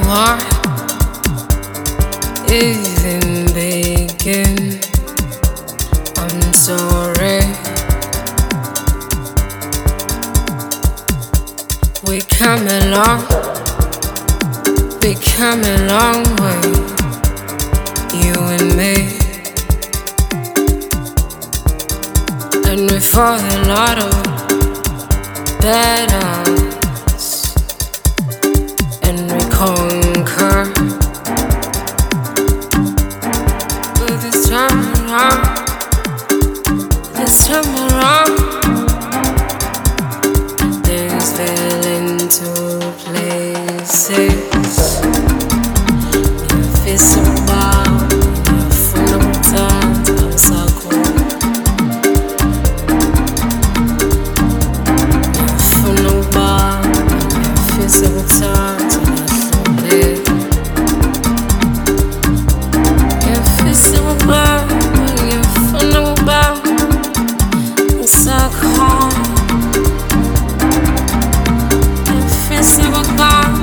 why even begin? I'm sorry. We come a long way, you and me. And we fought a lot of battles, and we conquer. But this time around, things fell into places. If it's about full of times, I'm so cool. Full of bar, if it's about times, I'm so if it's about full of bar, I'm so cool. If it's about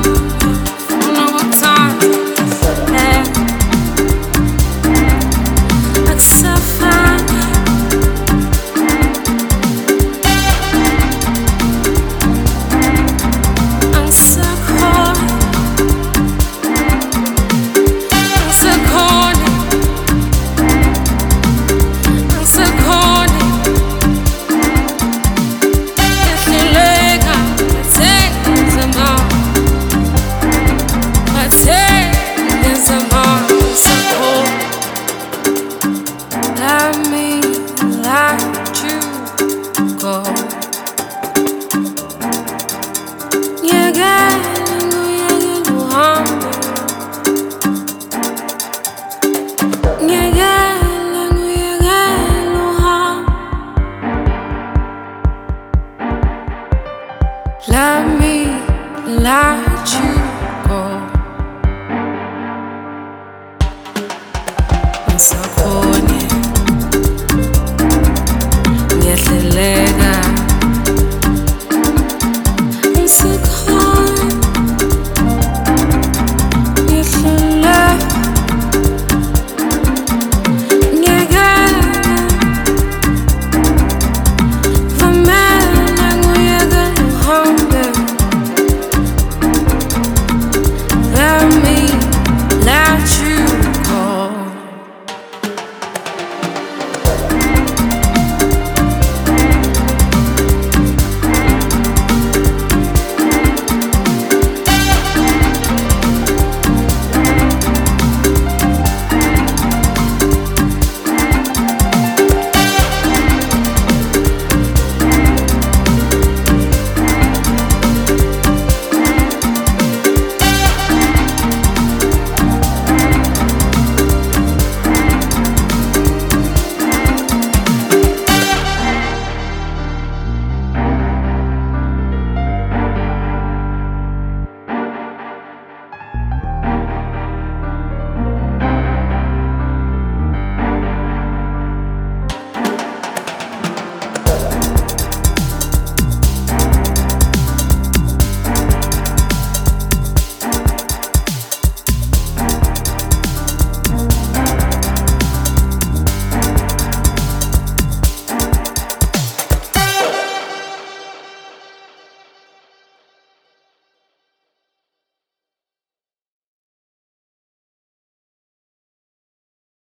let me light you.